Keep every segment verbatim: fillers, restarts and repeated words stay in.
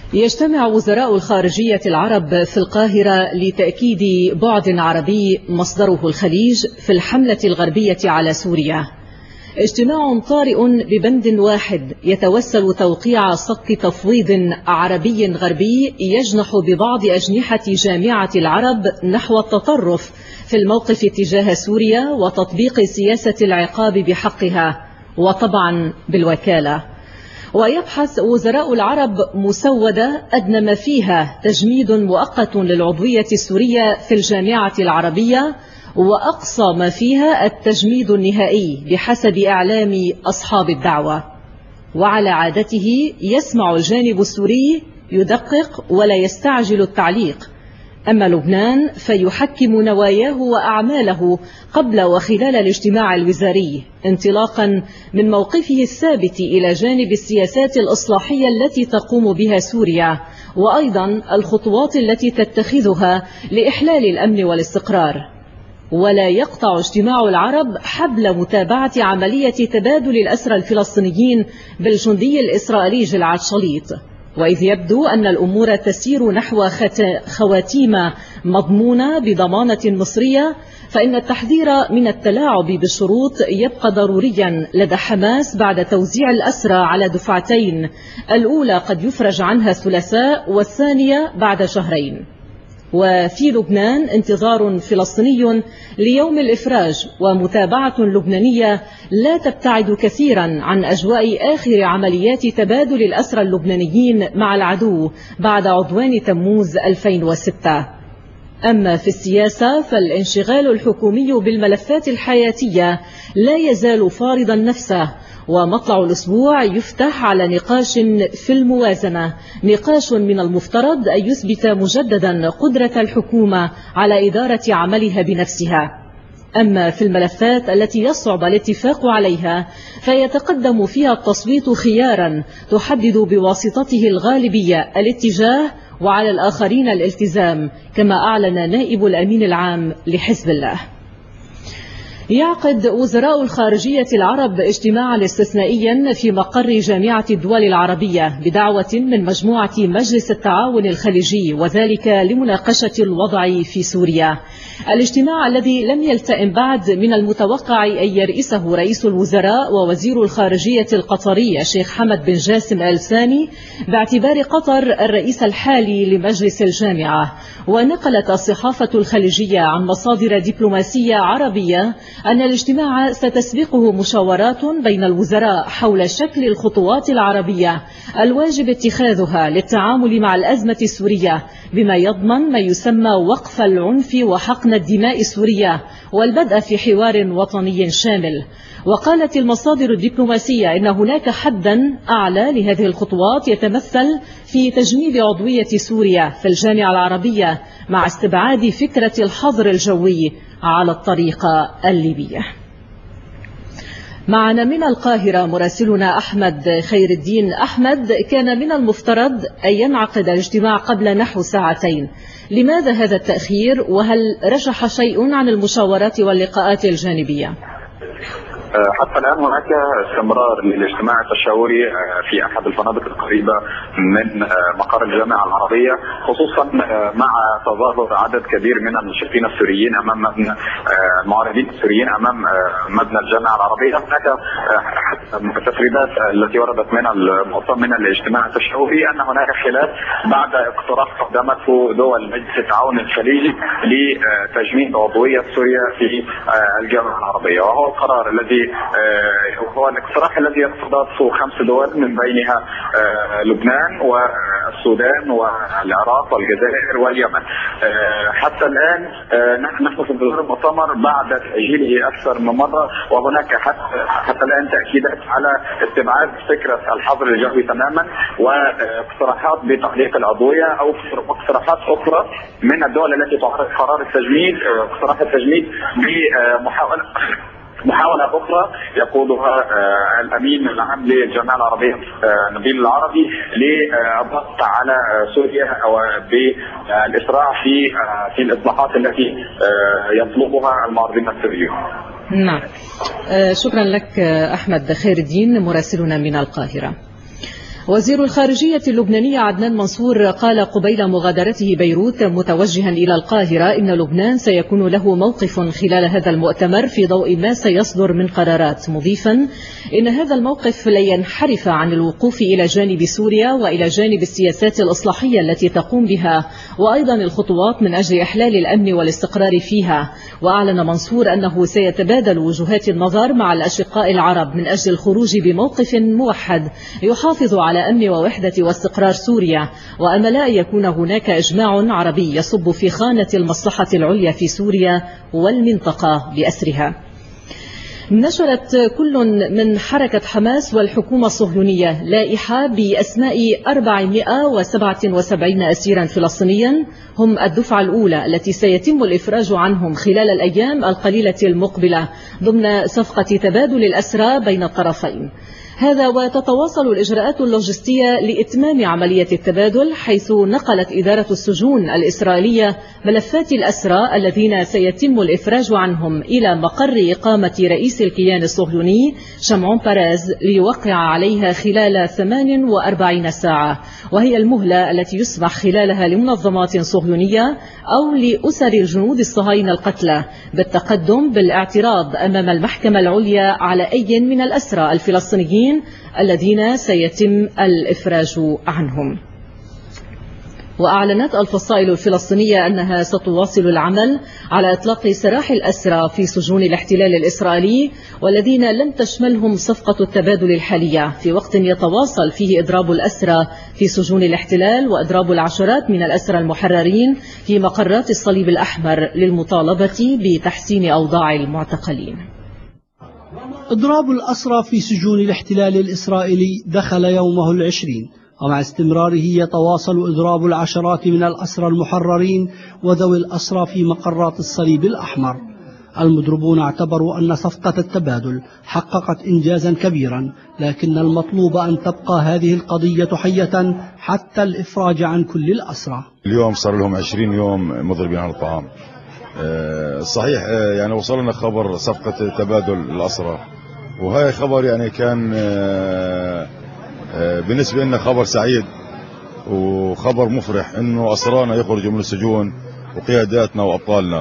يجتمع وزراء الخارجية العرب في القاهرة لتأكيد بعد عربي مصدره الخليج في الحملة الغربية على سوريا. اجتماع طارئ ببند واحد يتوسل توقيع صك تفويض عربي غربي يجنح ببعض أجنحة جامعة العرب نحو التطرف في الموقف تجاه سوريا وتطبيق سياسة العقاب بحقها وطبعا بالوكالة. ويبحث وزراء العرب مسودة أدنى ما فيها تجميد مؤقت للعضوية السورية في الجامعة العربية، وأقصى ما فيها التجميد النهائي بحسب إعلام أصحاب الدعوة. وعلى عادته يسمع الجانب السوري يدقق ولا يستعجل التعليق، أما لبنان فيحكم نواياه وأعماله قبل وخلال الاجتماع الوزاري، انطلاقا من موقفه الثابت إلى جانب السياسات الإصلاحية التي تقوم بها سوريا، وأيضا الخطوات التي تتخذها لإحلال الأمن والاستقرار. ولا يقطع اجتماع العرب حبل متابعة عملية تبادل الأسرى الفلسطينيين بالجندي الإسرائيلي جلعاد شليط. وإذ يبدو أن الأمور تسير نحو خواتيم مضمونة بضمانة مصرية، فإن التحذير من التلاعب بالشروط يبقى ضروريا لدى حماس بعد توزيع الأسرى على دفعتين، الأولى قد يفرج عنها الثلاثاء والثانية بعد شهرين. وفي لبنان انتظار فلسطيني ليوم الإفراج ومتابعة لبنانية لا تبتعد كثيرا عن أجواء آخر عمليات تبادل الأسرى اللبنانيين مع العدو بعد عدوان تموز ألفين وستة. أما في السياسة فالانشغال الحكومي بالملفات الحياتية لا يزال فارضا نفسه، ومطلع الأسبوع يفتح على نقاش في الموازنة، نقاش من المفترض أن يثبت مجددا قدرة الحكومة على إدارة عملها بنفسها. أما في الملفات التي يصعب الاتفاق عليها فيتقدم فيها التصويت خيارا تحدد بواسطته الغالبية الاتجاه وعلى الآخرين الالتزام، كما أعلن نائب الأمين العام لحزب الله. يعقد وزراء الخارجية العرب اجتماعا استثنائيا في مقر جامعة الدول العربية بدعوة من مجموعة مجلس التعاون الخليجي، وذلك لمناقشة الوضع في سوريا. الاجتماع الذي لم يلتئم بعد من المتوقع أن يرئيسه رئيس الوزراء ووزير الخارجية القطري الشيخ حمد بن جاسم آل ثاني، باعتبار قطر الرئيس الحالي لمجلس الجامعة. ونقلت الصحافة الخليجية عن مصادر دبلوماسية عربية أن الاجتماع ستسبقه مشاورات بين الوزراء حول شكل الخطوات العربية الواجب اتخاذها للتعامل مع الأزمة السورية، بما يضمن ما يسمى وقف العنف وحقن الدماء السورية والبدء في حوار وطني شامل. وقالت المصادر الدبلوماسية إن هناك حدا أعلى لهذه الخطوات يتمثل في تجنيب عضوية سوريا في الجامعة العربية مع استبعاد فكرة الحظر الجوي على الطريقة الليبية. معنا من القاهرة مراسلنا أحمد خير الدين. أحمد، كان من المفترض أن ينعقد الاجتماع قبل نحو ساعتين، لماذا هذا التأخير؟ وهل رجح شيء عن المشاورات واللقاءات الجانبية؟ حتى الآن هناك استمرار للاجتماع التشاوري في أحد الفنادق القريبة من مقر الجامعة العربية، خصوصا مع تظاهر عدد كبير من الناشطين السوريين أمام مبنى المعارضين السوريين أمام مبنى الجامعة العربية. هناك التسريبات التي وردت من المؤتمر من الاجتماع التشاوري أن هناك خلاف بعد اقتراح قدمته دول مجلس التعاون الخليجي لتجميد عضوية سوريا في الجامعة العربية، وهو القرار الذي هو الاقتراح الذي يستضافه خمس دول من بينها لبنان والسودان والعراق والجزائر واليمن. حتى الآن نحن في انتظار المؤتمر بعد تأجيله أكثر من مرة، وهناك حتى الآن تأكيدات على استبعاد فكرة الحظر الجوي تماما واقتراحات بتعليق العضوية أو اقتراحات أخرى من الدول التي تعرض قرار التجميد، اقتراح التجميد بمحاولة محاولة أخرى يقودها الأمين العام للجامعة العربية نبيل العربي للضغط على سوريا أو بالإسراع في في الإصلاحات التي يطلبها المعارضين السوريون. نعم، شكرا لك أحمد خير الدين مراسلنا من القاهرة. وزير الخارجية اللبناني عدنان منصور قال قبيل مغادرته بيروت متوجها إلى القاهرة إن لبنان سيكون له موقف خلال هذا المؤتمر في ضوء ما سيصدر من قرارات، مضيفا إن هذا الموقف لن ينحرف عن الوقوف إلى جانب سوريا وإلى جانب السياسات الإصلاحية التي تقوم بها، وأيضا الخطوات من أجل إحلال الأمن والاستقرار فيها. وأعلن منصور أنه سيتبادل وجهات النظر مع الأشقاء العرب من أجل الخروج بموقف موحد يحافظ على أمن ووحدة واستقرار سوريا، وأمل أن يكون هناك إجماع عربي يصب في خانة المصلحة العليا في سوريا والمنطقة بأسرها. نشرت كل من حركة حماس والحكومة الصهيونية لائحة بأسماء أربعمائة وسبعة وسبعين أسيرا فلسطينيا هم الدفعة الأولى التي سيتم الإفراج عنهم خلال الأيام القليلة المقبلة ضمن صفقة تبادل الأسرى بين الطرفين. هذا وتتواصل الإجراءات اللوجستية لإتمام عملية التبادل، حيث نقلت إدارة السجون الإسرائيلية ملفات الأسرى الذين سيتم الإفراج عنهم إلى مقر إقامة رئيس الكيان الصهيوني شمعون بيريز ليوقع عليها خلال ثمان وأربعين ساعة، وهي المهلة التي يسمح خلالها لمنظمات صهيونية أو لأسر الجنود الصهاينة القتلى بالتقدم بالاعتراض أمام المحكمة العليا على أي من الأسرى الفلسطينيين الذين سيتم الإفراج عنهم. وأعلنت الفصائل الفلسطينية أنها ستواصل العمل على إطلاق سراح الأسرى في سجون الاحتلال الإسرائيلي والذين لم تشملهم صفقة التبادل الحالية، في وقت يتواصل فيه إضراب الأسرى في سجون الاحتلال وإضراب العشرات من الأسرى المحررين في مقرات الصليب الأحمر للمطالبة بتحسين أوضاع المعتقلين. إضراب الأسرى في سجون الاحتلال الإسرائيلي دخل يومه العشرين، ومع استمراره يتواصل إضراب العشرات من الأسرى المحررين وذوي الأسرى في مقرات الصليب الأحمر. المضربون اعتبروا أن صفقة التبادل حققت إنجازا كبيرا، لكن المطلوب أن تبقى هذه القضية حية حتى الإفراج عن كل الأسرى. اليوم صار لهم عشرين يوم مضربين على الطعام. صحيح يعني وصلنا خبر صفقة تبادل الأسرى، وهي خبر يعني كان بالنسبة لنا خبر سعيد وخبر مفرح انه أسرانا يخرجوا من السجون وقياداتنا وأبطالنا.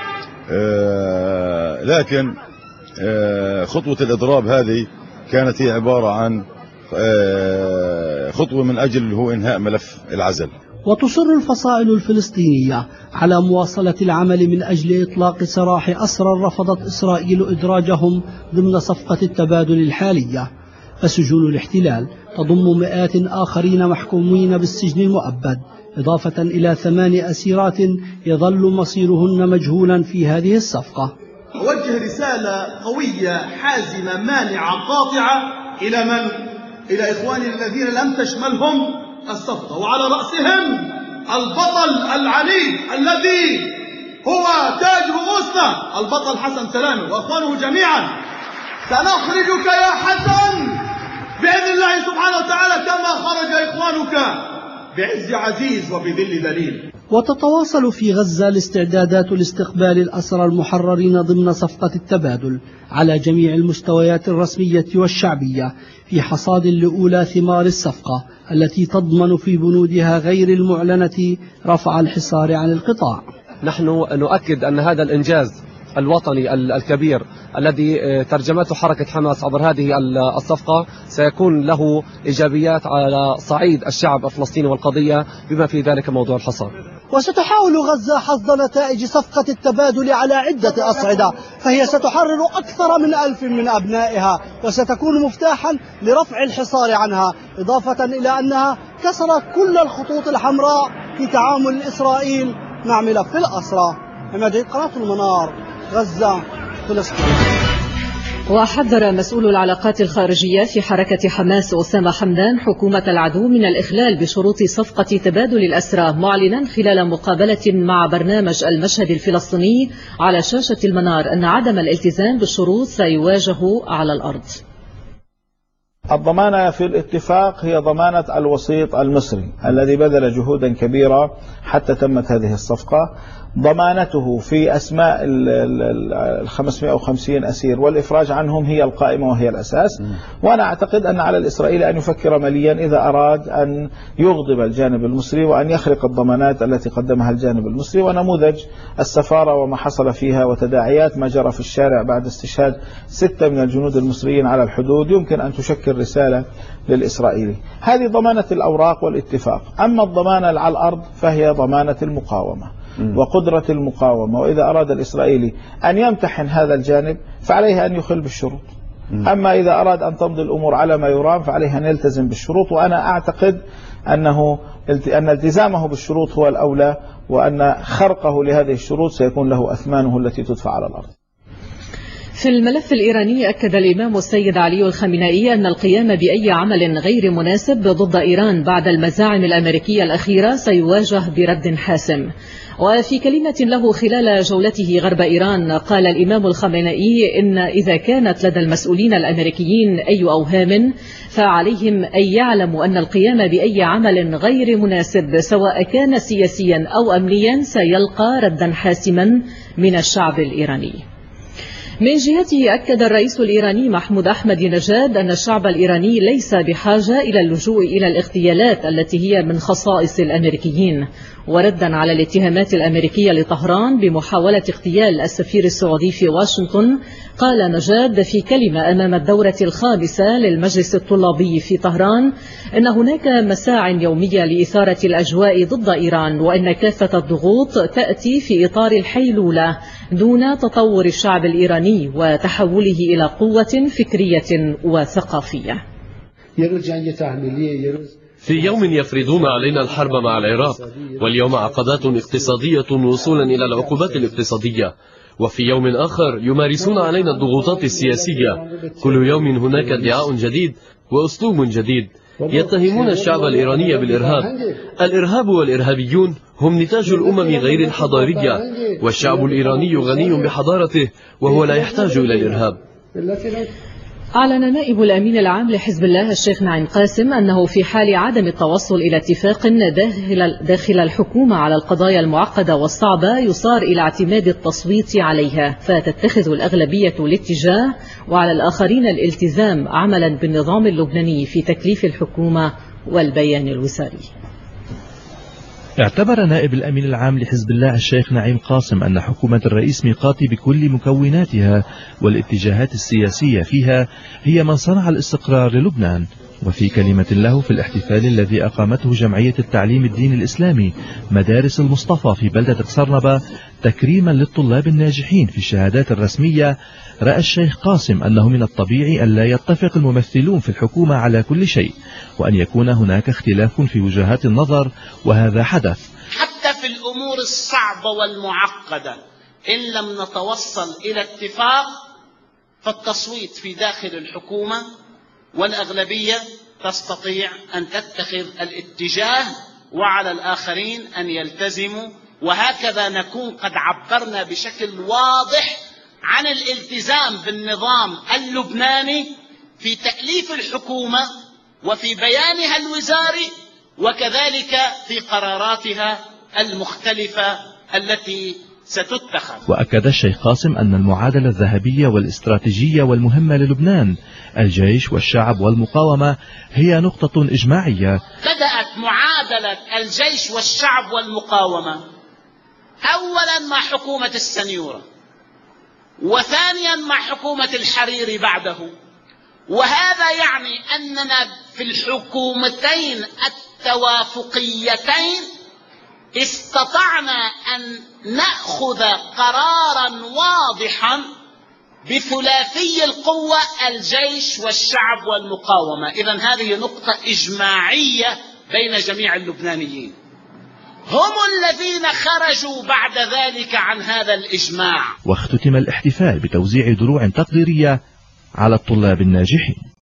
لكن خطوة الإضراب هذه كانت هي عبارة عن خطوة من أجل هو إنهاء ملف العزل. وتصر الفصائل الفلسطينية على مواصلة العمل من أجل إطلاق سراح أسرى رفضت إسرائيل إدراجهم ضمن صفقة التبادل الحالية. فسجون الاحتلال تضم مئات آخرين محكومين بالسجن المؤبد، إضافة إلى ثمان أسيرات يظل مصيرهن مجهولا في هذه الصفقة. أوجه رسالة قوية حازمة مانعة قاطعة إلى من؟ إلى إخواني الذين لم تشملهم الصفقة، وعلى رأسهم البطل العنيد الذي هو تاج رؤوسنا، البطل حسن سلامة وأخوانه جميعا. سنخرجك يا حسن بإذن الله سبحانه وتعالى كما خرج إخوانك بعز عزيز وبذل ذليل. وتتواصل في غزة الاستعدادات لاستقبال الأسرى المحررين ضمن صفقة التبادل على جميع المستويات الرسمية والشعبية في حصاد لأولى ثمار الصفقة التي تضمن في بنودها غير المعلنة رفع الحصار عن القطاع. نحن نؤكد أن هذا الإنجاز الوطني الكبير الذي ترجمته حركة حماس عبر هذه الصفقة سيكون له إيجابيات على صعيد الشعب الفلسطيني والقضية، بما في ذلك موضوع الحصار. وستحاول غزة حصد نتائج صفقة التبادل على عدة أصعدة، فهي ستحرر أكثر من ألف من أبنائها وستكون مفتاحا لرفع الحصار عنها، إضافة إلى أنها كسرت كل الخطوط الحمراء في تعامل إسرائيل مع ملف الأسرى. عماد قناة المنار، غزة، فلسطين. وحذر مسؤول العلاقات الخارجية في حركة حماس أسامة حمدان حكومة العدو من الإخلال بشروط صفقة تبادل الأسرى، معلنا خلال مقابلة مع برنامج المشهد الفلسطيني على شاشة المنار أن عدم الالتزام بالشروط سيواجه على الأرض. الضمانة في الاتفاق هي ضمانة الوسيط المصري الذي بذل جهودا كبيرة حتى تمت هذه الصفقة. ضمانته في أسماء ال خمسمائة وخمسين أسير والإفراج عنهم هي القائمة وهي الأساس. وأنا أعتقد أن على الإسرائيلي أن يفكر مليا إذا أراد أن يغضب الجانب المصري وأن يخرق الضمانات التي قدمها الجانب المصري. ونموذج السفارة وما حصل فيها وتداعيات ما جرى في الشارع بعد استشهاد ستة من الجنود المصريين على الحدود يمكن أن تشكل رسالة للإسرائيلي. هذه ضمانة الأوراق والاتفاق. أما الضمانة على الأرض فهي ضمانة المقاومة وقدرة المقاومة. وإذا أراد الإسرائيلي أن يمتحن هذا الجانب فعليه أن يخل بالشروط. أما إذا أراد أن تمضي الأمور على ما يرام فعليه أن يلتزم بالشروط. وأنا أعتقد أنه أن التزامه بالشروط هو الأولى، وأن خرقه لهذه الشروط سيكون له أثمانه التي تدفع على الأرض. في الملف الإيراني أكد الإمام السيد علي الخامنئي أن القيام بأي عمل غير مناسب ضد إيران بعد المزاعم الأمريكية الأخيرة سيواجه برد حاسم. وفي كلمة له خلال جولته غرب إيران قال الإمام الخامنئي إن إذا كانت لدى المسؤولين الأمريكيين أي أوهام فعليهم أن يعلموا أن القيام بأي عمل غير مناسب سواء كان سياسيا أو أمنيا سيلقى ردا حاسما من الشعب الإيراني. من جهته أكد الرئيس الإيراني محمود أحمد نجاد أن الشعب الإيراني ليس بحاجة إلى اللجوء إلى الاغتيالات التي هي من خصائص الأمريكيين. وردا على الاتهامات الأمريكية لطهران بمحاولة اغتيال السفير السعودي في واشنطن قال نجاد في كلمة أمام الدورة الخامسة للمجلس الطلابي في طهران أن هناك مساع يومية لإثارة الأجواء ضد إيران، وأن كافة الضغوط تأتي في إطار الحيلولة دون تطور الشعب الإيراني وتحوله إلى قوة فكرية وثقافية. في يوم يفرضون علينا الحرب مع العراق، واليوم عقبات اقتصادية وصولا إلى العقوبات الاقتصادية، وفي يوم آخر يمارسون علينا الضغوطات السياسية. كل يوم هناك ادعاء جديد وأسلوب جديد. يتهمون الشعب الإيراني بالإرهاب. الإرهاب والإرهابيون هم نتاج الأمم غير الحضارية، والشعب الإيراني غني بحضارته وهو لا يحتاج إلى الإرهاب. أعلن نائب الأمين العام لحزب الله الشيخ نعيم قاسم أنه في حال عدم التوصل إلى اتفاق داخل الحكومة على القضايا المعقدة والصعبة يصار إلى اعتماد التصويت عليها، فتتخذ الأغلبية الاتجاه وعلى الآخرين الالتزام عملا بالنظام اللبناني في تكليف الحكومة والبيان الوزاري. اعتبر نائب الأمين العام لحزب الله الشيخ نعيم قاسم أن حكومة الرئيس ميقاتي بكل مكوناتها والاتجاهات السياسية فيها هي من صنع الاستقرار للبنان. وفي كلمة له في الاحتفال الذي أقامته جمعية التعليم الديني الإسلامي مدارس المصطفى في بلدة قصرنبة تكريما للطلاب الناجحين في الشهادات الرسمية، رأى الشيخ قاسم أنه من الطبيعي أن لا يتفق الممثلون في الحكومة على كل شيء، وأن يكون هناك اختلاف في وجهات النظر، وهذا حدث. حتى في الأمور الصعبة والمعقدة إن لم نتوصل إلى اتفاق فالتصويت في داخل الحكومة والأغلبية تستطيع أن تتخذ الاتجاه وعلى الآخرين أن يلتزموا، وهكذا نكون قد عبرنا بشكل واضح عن الالتزام بالنظام اللبناني في تأليف الحكومة وفي بيانها الوزاري وكذلك في قراراتها المختلفة التي ستتخذ. وأكد الشيخ قاسم أن المعادلة الذهبية والاستراتيجية والمهمة للبنان الجيش والشعب والمقاومة هي نقطة إجماعية. بدأت معادلة الجيش والشعب والمقاومة أولا مع حكومة السنيورة، وثانيا مع حكومة الحريري بعده، وهذا يعني أننا في الحكومتين التوافقيتين استطعنا أن نأخذ قرارا واضحا بثلاثي القوة الجيش والشعب والمقاومة. إذن هذه نقطة إجماعية بين جميع اللبنانيين، هم الذين خرجوا بعد ذلك عن هذا الإجماع. واختتم الاحتفال بتوزيع دروع تقديرية على الطلاب الناجحين.